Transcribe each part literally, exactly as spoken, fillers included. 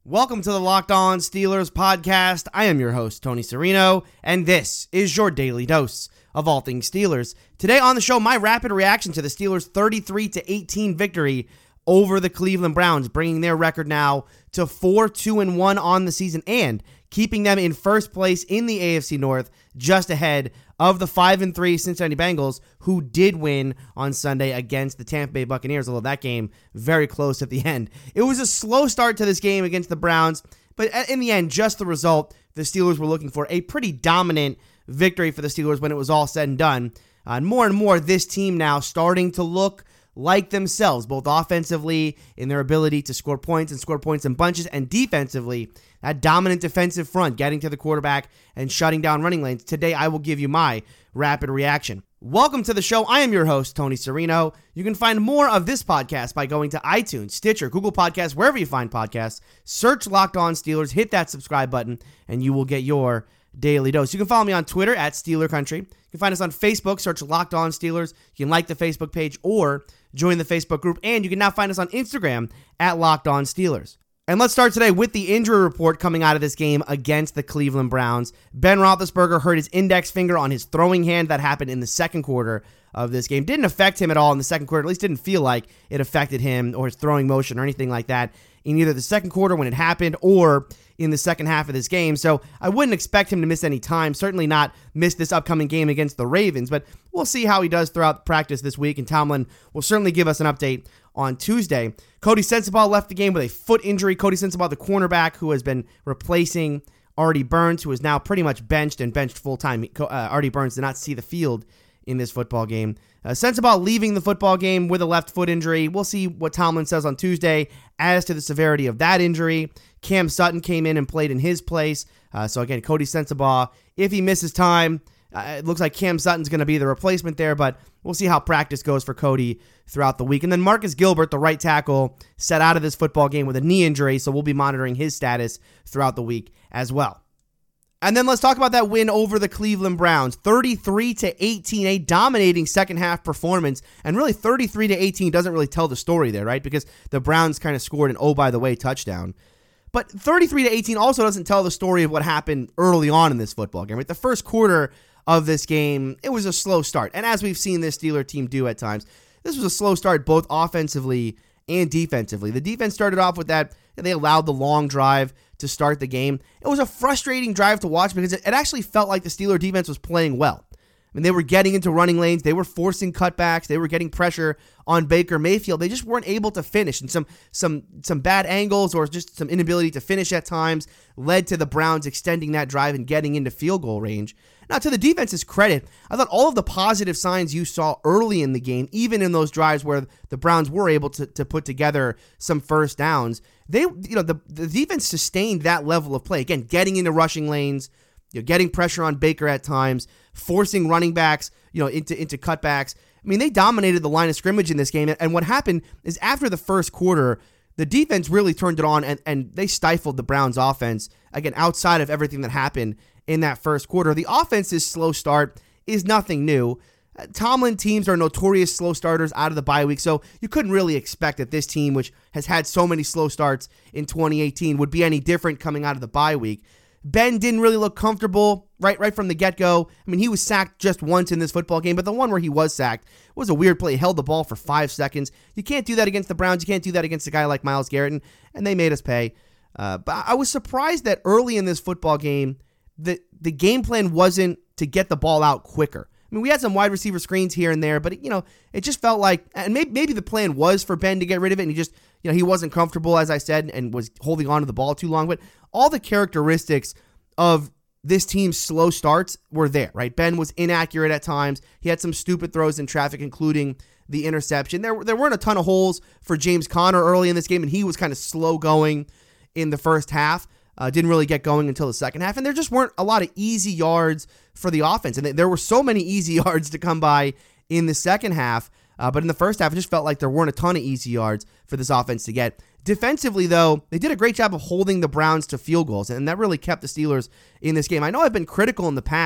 Welcome to the Locked On Steelers podcast. I am your host, Tony Serino, and this is your daily dose of all things Steelers. Today on the show, my rapid reaction to the Steelers' thirty-three to eighteen victory over the Cleveland Browns, bringing their record now to four two and one on the season and keeping them in first place in the A F C North, just ahead of the five and three Cincinnati Bengals, who did win on Sunday against the Tampa Bay Buccaneers, although that game very close at the end. It was a slow start to this game against the Browns, but in the end, just the result the Steelers were looking for. A pretty dominant victory for the Steelers when it was all said and done. Uh, and more and more, this team now starting to look like themselves, both offensively in their ability to score points and score points in bunches, and defensively, that dominant defensive front, getting to the quarterback and shutting down running lanes. Today, I will give you my rapid reaction. Welcome to the show. I am your host, Tony Serino. You can find more of this podcast by going to iTunes, Stitcher, Google Podcasts, wherever you find podcasts. Search Locked On Steelers, hit that subscribe button, and you will get your daily dose. You can follow me on Twitter at Steeler Country. You can find us on Facebook, search Locked On Steelers. You can like the Facebook page or join the Facebook group, and you can now find us on Instagram at Locked On Steelers. And let's start today with the injury report coming out of this game against the Cleveland Browns. Ben Roethlisberger hurt his index finger on his throwing hand. That happened in the second quarter of this game. Didn't affect him at all in the second quarter. At least didn't feel like it affected him or his throwing motion or anything like that in either the second quarter when it happened or in the second half of this game. So I wouldn't expect him to miss any time. Certainly not miss this upcoming game against the Ravens, but we'll see how he does throughout practice this week, and Tomlin will certainly give us an update on Tuesday. Cody Sensabaugh left the game with a foot injury. Cody Sensabaugh, the cornerback who has been replacing Artie Burns, who is now pretty much benched and benched full-time. Uh, Artie Burns did not see the field in this football game. Uh, Sensabaugh leaving the football game with a left foot injury. We'll see what Tomlin says on Tuesday as to the severity of that injury. Cam Sutton came in and played in his place. Uh, so again, Cody Sensabaugh, if he misses time, uh, it looks like Cam Sutton's going to be the replacement there, but we'll see how practice goes for Cody throughout the week. And then Marcus Gilbert, the right tackle, set out of this football game with a knee injury, so we'll be monitoring his status throughout the week as well. And then let's talk about that win over the Cleveland Browns. thirty-three to eighteen, a dominating second half performance. And really thirty-three to eighteen doesn't really tell the story there, right? Because the Browns kind of scored an oh, by the way, touchdown. But thirty-three to eighteen also doesn't tell the story of what happened early on in this football game, right? The first quarter of this game, it was a slow start. And as we've seen this Steeler team do at times, this was a slow start both offensively and defensively. The defense started off with that. They allowed the long drive to start the game. It was a frustrating drive to watch because it actually felt like the Steeler defense was playing well. I mean, they were getting into running lanes. They were forcing cutbacks. They were getting pressure on Baker Mayfield. They just weren't able to finish. And some some some bad angles or just some inability to finish at times led to the Browns extending that drive and getting into field goal range. Now, to the defense's credit, I thought all of the positive signs you saw early in the game, even in those drives where the Browns were able to, to put together some first downs, they, you know, the, the defense sustained that level of play. Again, getting into rushing lanes, you know, getting pressure on Baker at times, forcing running backs, you know, into, into cutbacks. I mean, they dominated the line of scrimmage in this game. And what happened is after the first quarter, the defense really turned it on and, and they stifled the Browns offense, again, outside of everything that happened in that first quarter. The offense's slow start is nothing new. Uh, Tomlin teams are notorious slow starters out of the bye week, so you couldn't really expect that this team, which has had so many slow starts in twenty eighteen, would be any different coming out of the bye week. Ben didn't really look comfortable right right from the get-go. I mean, he was sacked just once in this football game, but the one where he was sacked was a weird play. He held the ball for five seconds. You can't do that against the Browns. You can't do that against a guy like Myles Garrett, and, and they made us pay. Uh, but I was surprised that early in this football game, the, the game plan wasn't to get the ball out quicker. I mean, we had some wide receiver screens here and there, but, it, you know, it just felt like, and maybe, maybe the plan was for Ben to get rid of it, and he just, you know, he wasn't comfortable, as I said, and was holding on to the ball too long. But all the characteristics of this team's slow starts were there, right? Ben was inaccurate at times. He had some stupid throws in traffic, including the interception. There, there weren't a ton of holes for James Conner early in this game, and he was kind of slow going in the first half. Uh, didn't really get going until the second half, and there just weren't a lot of easy yards for the offense, and there were so many easy yards to come by in the second half, uh, but in the first half, it just felt like there weren't a ton of easy yards for this offense to get. Defensively, though, they did a great job of holding the Browns to field goals, and that really kept the Steelers in this game. I know I've been critical in the past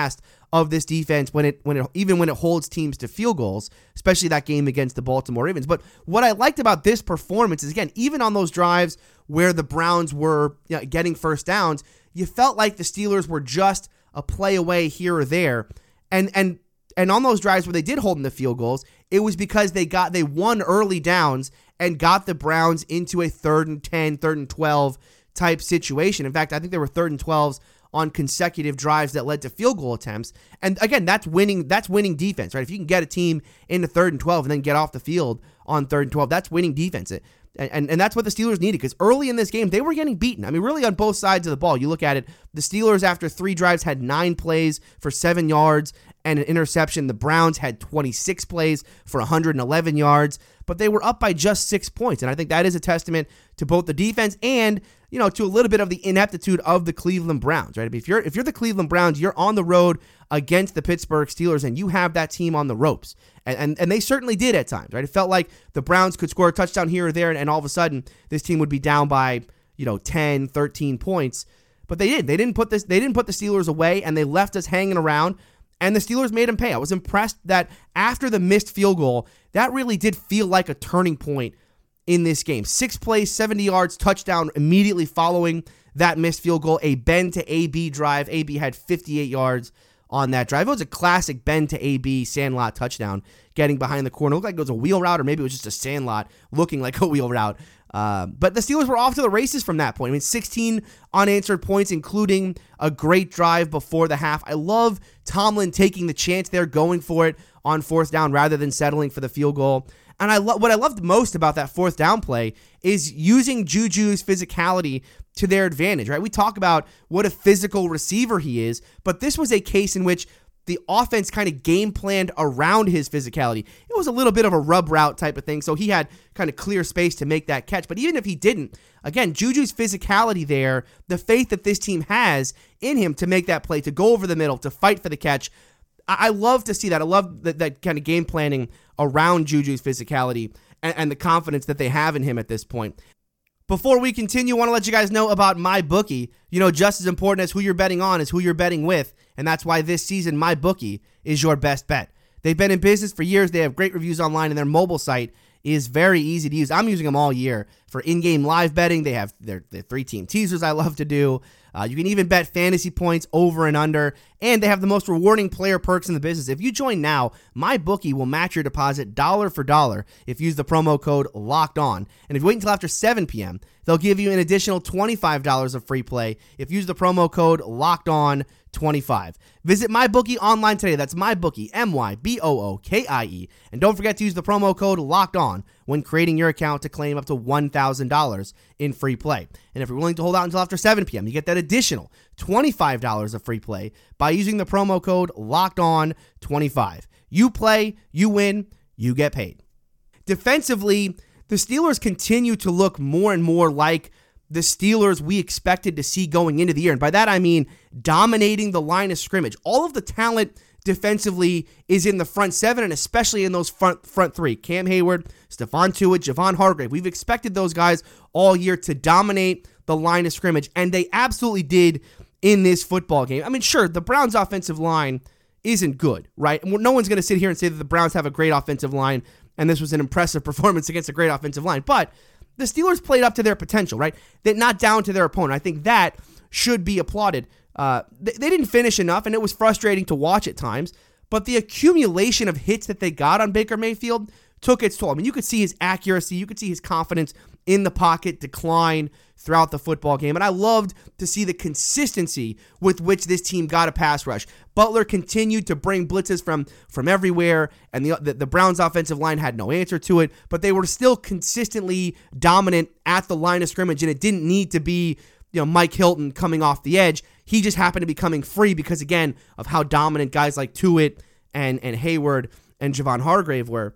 of this defense when it when it even when it holds teams to field goals, especially that game against the Baltimore Ravens. But what I liked about this performance is, again, even on those drives where the Browns were, you know, getting first downs, you felt like the Steelers were just a play away here or there. And and and on those drives where they did hold them to field goals, it was because they got they won early downs and got the Browns into a third and ten, third and twelve type situation. In fact, I think there were third and twelves on consecutive drives that led to field goal attempts. And again, that's winning that's winning defense, right? If you can get a team into third and twelve and then get off the field on third and twelve, that's winning defense. It, and, and that's what the Steelers needed, because early in this game, they were getting beaten. I mean, really on both sides of the ball. You look at it, the Steelers, after three drives, had nine plays for seven yards and an interception. The Browns had twenty-six plays for one hundred eleven yards, but they were up by just six points. And I think that is a testament to both the defense and, you know, to a little bit of the ineptitude of the Cleveland Browns, right? If you're if you're the Cleveland Browns, you're on the road against the Pittsburgh Steelers, and you have that team on the ropes. And and, and they certainly did at times, right? It felt like the Browns could score a touchdown here or there, and, and all of a sudden, this team would be down by, you know, ten, thirteen points. But they did. They didn't put this. They didn't put the Steelers away, and they left us hanging around. And the Steelers made them pay. I was impressed that after the missed field goal, that really did feel like a turning point in this game. Six plays, seventy yards, touchdown immediately following that missed field goal. A Ben to A B drive. A B had fifty-eight yards on that drive. It was a classic Ben to A B Sandlot touchdown, getting behind the corner. It looked like it was a wheel route, or maybe it was just a Sandlot looking like a wheel route. Uh, but the Steelers were off to the races from that point. I mean, sixteen unanswered points, including a great drive before the half. I love Tomlin taking the chance there, going for it on fourth down rather than settling for the field goal. And I lo- what I loved most about that fourth down play is using Juju's physicality to their advantage, right? We talk about what a physical receiver he is, but this was a case in which the offense kind of game planned around his physicality. It was a little bit of a rub route type of thing, so he had kind of clear space to make that catch. But even if he didn't, again, Juju's physicality there, the faith that this team has in him to make that play, to go over the middle, to fight for the catch, I, I love to see that. I love that, that kind of game planning around Juju's physicality and, and the confidence that they have in him at this point. Before we continue, I want to let you guys know about MyBookie. You know, just as important as who you're betting on is who you're betting with, and that's why this season MyBookie is your best bet. They've been in business for years. They have great reviews online, and their mobile site is very easy to use. I'm using them all year for in-game live betting. They have their, their three-team teasers I love to do. Uh, you can even bet fantasy points over and under, and they have the most rewarding player perks in the business. If you join now, MyBookie will match your deposit dollar for dollar if you use the promo code LOCKEDON. And if you wait until after seven p.m., they'll give you an additional twenty-five dollars of free play if you use the promo code LOCKEDON twenty-five. Visit MyBookie online today. That's MyBookie, M Y B O O K I E. And don't forget to use the promo code LOCKEDON when creating your account to claim up to one thousand dollars in free play. And if you're willing to hold out until after seven p.m., you get that additional twenty-five dollars of free play by using the promo code LOCKEDON twenty-five. You play, you win, you get paid. Defensively, the Steelers continue to look more and more like the Steelers we expected to see going into the year. And by that, I mean dominating the line of scrimmage. All of the talent defensively is in the front seven, and especially in those front front three. Cam Hayward, Stephon Tuitt, Javon Hargrave. We've expected those guys all year to dominate the line of scrimmage, and they absolutely did in this football game. I mean, sure, the Browns' offensive line isn't good, right? No one's going to sit here and say that the Browns have a great offensive line, and this was an impressive performance against a great offensive line. But the Steelers played up to their potential, right? They're not down to their opponent. I think that should be applauded. Uh, they, they didn't finish enough, and it was frustrating to watch at times. But the accumulation of hits that they got on Baker Mayfield took its toll. I mean, you could see his accuracy. You could see his confidence in the pocket decline throughout the football game. And I loved to see the consistency with which this team got a pass rush. Butler continued to bring blitzes from, from everywhere, and the, the the Browns' offensive line had no answer to it, but they were still consistently dominant at the line of scrimmage, and it didn't need to be, you know, Mike Hilton coming off the edge. He just happened to be coming free because, again, of how dominant guys like Tuitt and, and Hayward and Javon Hargrave were.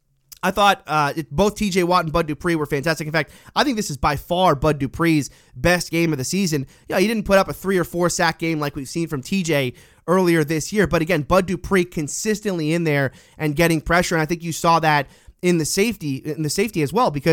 I thought uh, it, both T J Watt and Bud Dupree were fantastic. In fact, I think this is by far Bud Dupree's best game of the season. Yeah, he didn't put up a three or four sack game like we've seen from T J earlier this year, but again, Bud Dupree consistently in there and getting pressure, and I think you saw that in the safety in the safety as well, because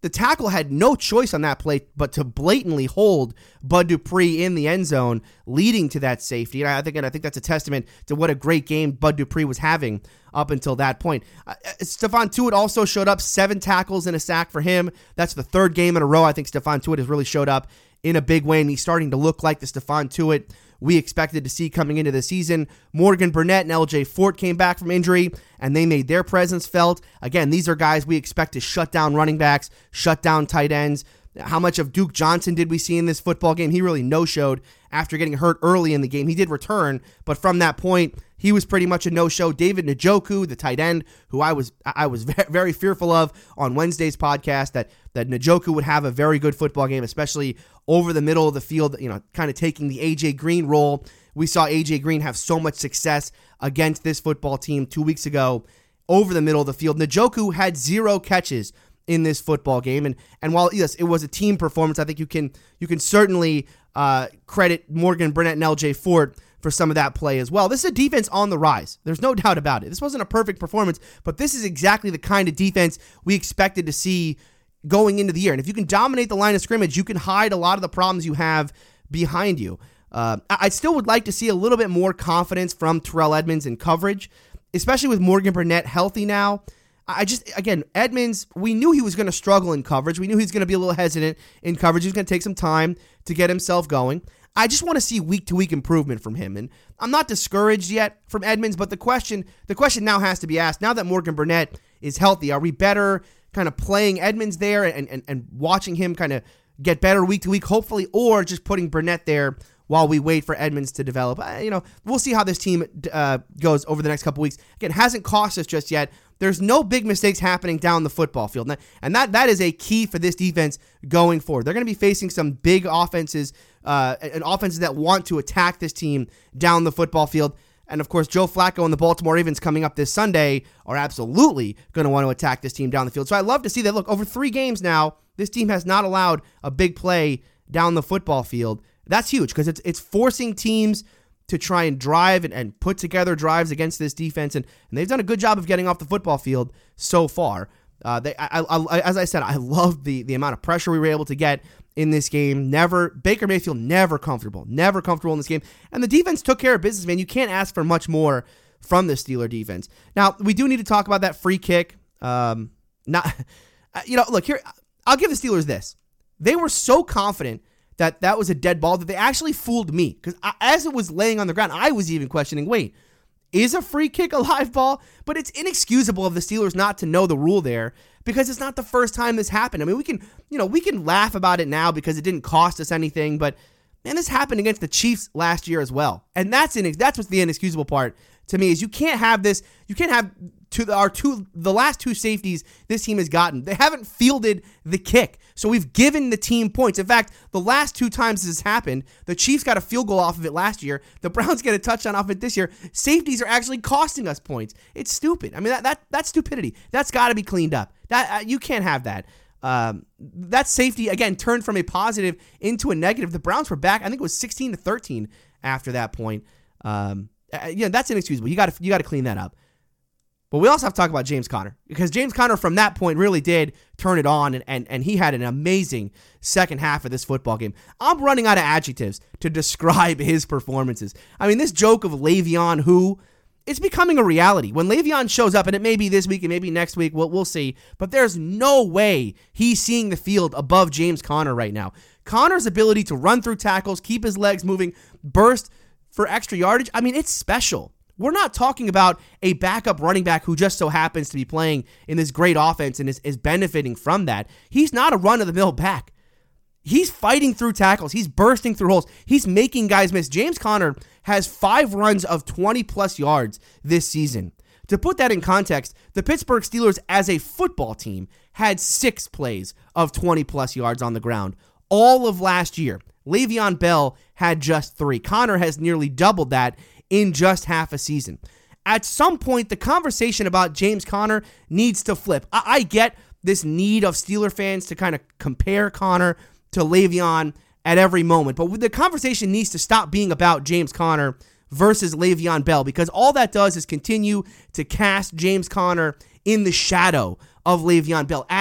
the tackle had no choice on that play but to blatantly hold Bud Dupree in the end zone, leading to that safety. And I think, and I think that's a testament to what a great game Bud Dupree was having up until that point. Uh, Stephon Tuitt also showed up, seven tackles and a sack for him. That's the third game in a row I think Stephon Tuitt has really showed up in a big way, and he's starting to look like the Stephon Tuitt we expected to see coming into the season. Morgan Burnett and L J Fort came back from injury, and they made their presence felt. Again, these are guys we expect to shut down running backs, shut down tight ends. How much of Duke Johnson did we see in this football game? He really no-showed after getting hurt early in the game. He did return, but from that point, he was pretty much a no-show. David Njoku, the tight end, who I was I was very fearful of on Wednesday's podcast, that that Njoku would have a very good football game, especially over the middle of the field, you know, kind of taking the A J Green role. We saw A J Green have so much success against this football team two weeks ago over the middle of the field. Njoku had zero catches in this football game, and and while yes, it was a team performance, I think you can you can certainly uh, credit Morgan Burnett and L J Fort for some of that play as well. This is a defense on the rise. There's no doubt about it. This wasn't a perfect performance, but this is exactly the kind of defense we expected to see going into the year. And if you can dominate the line of scrimmage, you can hide a lot of the problems you have behind you. Uh, I still would like to see a little bit more confidence from Terrell Edmunds in coverage, especially with Morgan Burnett healthy now. I just, again, Edmunds, we knew he was going to struggle in coverage. We knew he was going to be a little hesitant in coverage. He was going to take some time to get himself going. I just want to see week-to-week improvement from him. And I'm not discouraged yet from Edmunds, but the question the question now has to be asked, now that Morgan Burnett is healthy, are we better kind of playing Edmunds there and, and, and watching him kind of get better week-to-week, hopefully, or just putting Burnett there while we wait for Edmunds to develop? Uh, you know, we'll see how this team uh, goes over the next couple weeks. Again, it hasn't cost us just yet. There's no big mistakes happening down the football field. And that that is a key for this defense going forward. They're going to be facing some big offenses, uh, and offenses that want to attack this team down the football field. And, of course, Joe Flacco and the Baltimore Ravens coming up this Sunday are absolutely going to want to attack this team down the field. So I love to see that. Look, over three games now, this team has not allowed a big play down the football field. That's huge because it's it's forcing teams to try and drive and, and put together drives against this defense, and, and they've done a good job of getting off the football field so far. Uh, they, I, I, as I said, I love the the amount of pressure we were able to get in this game. Never Baker Mayfield never comfortable, never comfortable in this game, and the defense took care of business. Man, you can't ask for much more from the Steeler defense. Now we do need to talk about that free kick. Um, not, you know, look here. I'll give the Steelers this: they were so confident that that was a dead ball that they actually fooled me, because as it was laying on the ground, I was even questioning, wait, is a free kick a live ball? But it's inexcusable of the Steelers not to know the rule there, because it's not the first time this happened. I mean, we can, you know, we can laugh about it now because it didn't cost us anything, but man, this happened against the Chiefs last year as well. And that's in, that's what's the inexcusable part to me, is you can't have this, you can't have to the, our two, the last two safeties this team has gotten. They haven't fielded the kick. So we've given the team points. In fact, the last two times this has happened, the Chiefs got a field goal off of it last year. The Browns get a touchdown off it this year. Safeties are actually costing us points. It's stupid. I mean, that, that that's stupidity. That's got to be cleaned up. That uh, you can't have that. Um, that safety, again, turned from a positive into a negative. The Browns were back, I think it was sixteen to thirteen after that point. Um, uh, yeah, that's inexcusable. You got to you got to clean that up. But we also have to talk about James Conner, because James Conner from that point really did turn it on, and, and, and he had an amazing second half of this football game. I'm running out of adjectives to describe his performances. I mean, this joke of Le'Veon who, it's becoming a reality. When Le'Veon shows up, and it may be this week and maybe next week, we'll, we'll see, but there's no way he's seeing the field above James Conner right now. Conner's ability to run through tackles, keep his legs moving, burst for extra yardage, I mean, it's special. We're not talking about a backup running back who just so happens to be playing in this great offense and is, is benefiting from that. He's not a run-of-the-mill back. He's fighting through tackles. He's bursting through holes. He's making guys miss. James Conner has five runs of twenty-plus yards this season. To put that in context, the Pittsburgh Steelers as a football team had six plays of twenty-plus yards on the ground all of last year. Le'Veon Bell had just three. Conner has nearly doubled that in just half a season. At some point, the conversation about James Conner needs to flip. I, I get this need of Steeler fans to kind of compare Conner to Le'Veon at every moment, but the conversation needs to stop being about James Conner versus Le'Veon Bell, because all that does is continue to cast James Conner in the shadow of Le'Veon Bell as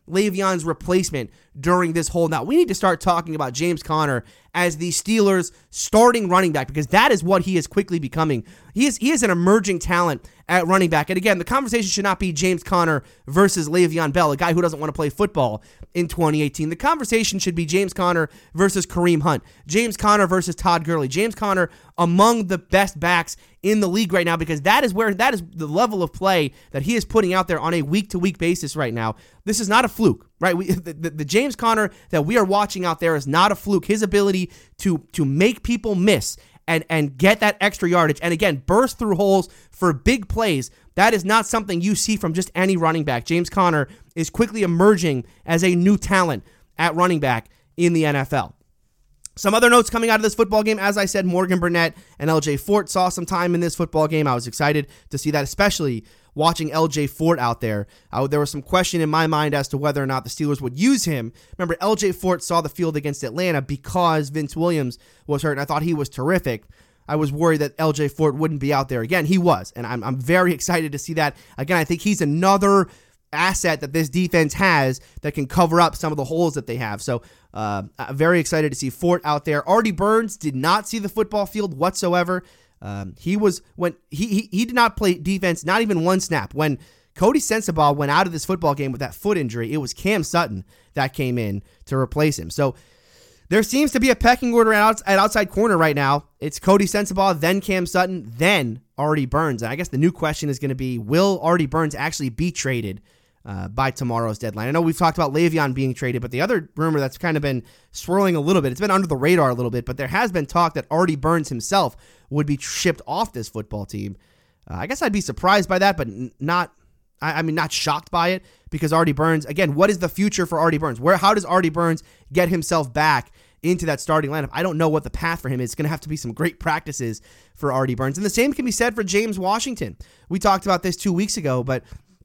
Le'Veon's replacement during this holdout. We need to start talking about James Conner as the Steelers' starting running back, because that is what he is quickly becoming. He is he is an emerging talent at running back. And again, the conversation should not be James Conner versus Le'Veon Bell, a guy who doesn't want to play football in twenty eighteen. The conversation should be James Conner versus Kareem Hunt, James Conner versus Todd Gurley, James Conner among the best backs in the league right now, because that is where that is the level of play that he is putting out there on a week-to-week basis right now. This is not a fluke, right? We, the, the, the James Conner that we are watching out there is not a fluke. His ability to to make people miss and and get that extra yardage, and again, burst through holes for big plays, that is not something you see from just any running back. James Conner is quickly emerging as a new talent at running back in the N F L. Some other notes coming out of this football game. As I said, Morgan Burnett and L J Fort saw some time in this football game. I was excited to see that, especially watching L J Fort out there. Uh, there was some question in my mind as to whether or not the Steelers would use him. Remember, L J Fort saw the field against Atlanta because Vince Williams was hurt, and I thought he was terrific. I was worried that L J Fort wouldn't be out there again. He was, and I'm, I'm very excited to see that. Again, I think he's another asset that this defense has that can cover up some of the holes that they have. So uh, I'm very excited to see Fort out there. Artie Burns did not see the football field whatsoever. Um, he was when he, he he did not play defense, not even one snap. When Cody Sensabaugh went out of this football game with that foot injury, it was Cam Sutton that came in to replace him. So there seems to be a pecking order at outside corner right now. It's Cody Sensabaugh, then Cam Sutton, then Artie Burns. And I guess the new question is going to be, will Artie Burns actually be traded uh, by tomorrow's deadline? I know we've talked about Le'Veon being traded, but the other rumor that's kind of been swirling a little bit, it's been under the radar a little bit, but there has been talk that Artie Burns himself would be shipped off this football team. Uh, I guess I'd be surprised by that, but not, I, I mean, not shocked by it, because Artie Burns, again, what is the future for Artie Burns? Where, how does Artie Burns get himself back into that starting lineup? I don't know what the path for him is. It's going to have to be some great practices for Artie Burns. And the same can be said for James Washington. We talked about this two weeks ago, but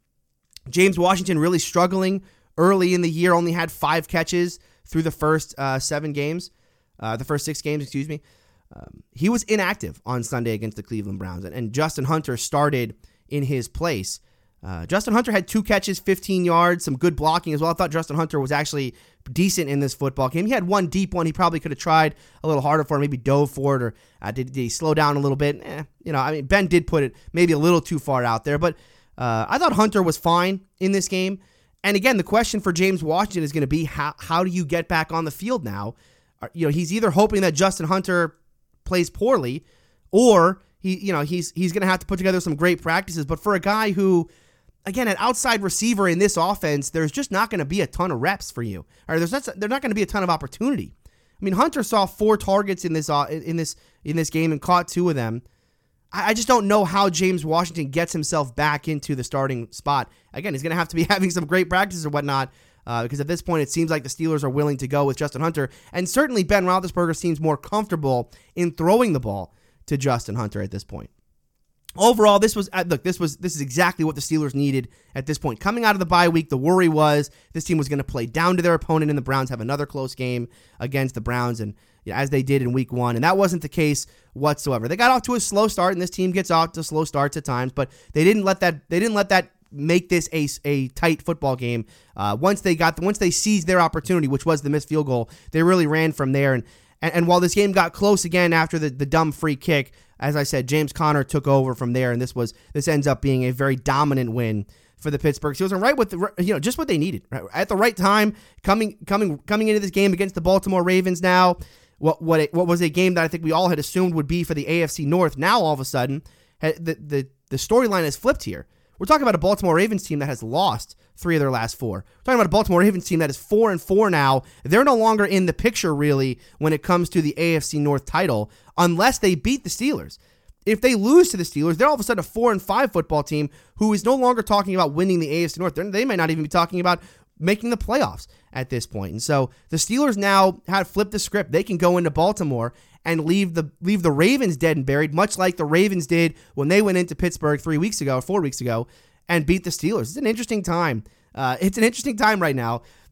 James Washington really struggling early in the year, only had five catches through the first uh, seven games, uh, the first six games, excuse me. Um, he was inactive on Sunday against the Cleveland Browns, and, and Justin Hunter started in his place. Uh, Justin Hunter had two catches, fifteen yards, some good blocking as well. I thought Justin Hunter was actually decent in this football game. He had one deep one. He probably could have tried a little harder for it, maybe dove for it, or uh, did, did he slow down a little bit? Eh, you know, I mean, Ben did put it maybe a little too far out there, but uh, I thought Hunter was fine in this game. And again, the question for James Washington is going to be, how how do you get back on the field now? Uh, you know, he's either hoping that Justin Hunter plays poorly, or he, you know, he's he's going to have to put together some great practices. But for a guy who, again, an outside receiver in this offense, there's just not going to be a ton of reps for you. Or there's not, there's not going to be a ton of opportunity. I mean, Hunter saw four targets in this uh, in this in this game and caught two of them. I, I just don't know how James Washington gets himself back into the starting spot. Again, he's going to have to be having some great practices or whatnot, uh, because at this point it seems like the Steelers are willing to go with Justin Hunter, and certainly Ben Roethlisberger seems more comfortable in throwing the ball to Justin Hunter at this point. Overall, this was look. This was this is exactly what the Steelers needed at this point. Coming out of the bye week, the worry was this team was going to play down to their opponent, and the Browns have another close game against the Browns, and you know, as they did in Week One, and that wasn't the case whatsoever. They got off to a slow start, and this team gets off to slow starts at times, but they didn't let that. They didn't let that make this a, a tight football game. Uh, once they got once they seized their opportunity, which was the missed field goal, they really ran from there. And and, and while this game got close again after the, the dumb free kick, as I said, James Conner took over from there, and this was this ends up being a very dominant win for the Pittsburgh Steelers, and right with the you know just what they needed, right? At the right time, coming coming coming into this game against the Baltimore Ravens. Now, what what it, what was a game that I think we all had assumed would be for the A F C North. Now all of a sudden, the the the storyline has flipped here. We're talking about a Baltimore Ravens team that has lost three of their last four. We're talking about a Baltimore Ravens team that is four and four now. They're no longer in the picture, really, when it comes to the A F C North title, unless they beat the Steelers. If they lose to the Steelers, they're all of a sudden a four and five football team who is no longer talking about winning the A F C North. They're, they might not even be talking about making the playoffs at this point. And so the Steelers now have flipped the script. They can go into Baltimore and leave the leave the Ravens dead and buried, much like the Ravens did when they went into Pittsburgh three weeks ago, four weeks ago, and beat the Steelers. It's an interesting time. Uh, it's an interesting time right now.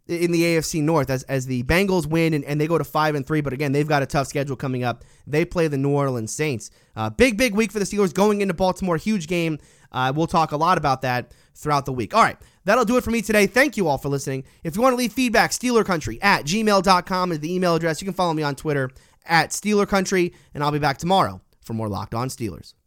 in the A F C North as, as the Bengals win and, and they go to five and three. But again, they've got a tough schedule coming up. They play the New Orleans Saints. Uh, big, big week for the Steelers going into Baltimore. Huge game. Uh, we'll talk a lot about that throughout the week. All right, that'll do it for me today. Thank you all for listening. If you want to leave feedback, Steeler Country at gmail dot com is the email address. You can follow me on Twitter at Steeler Country, and I'll be back tomorrow for more Locked On Steelers.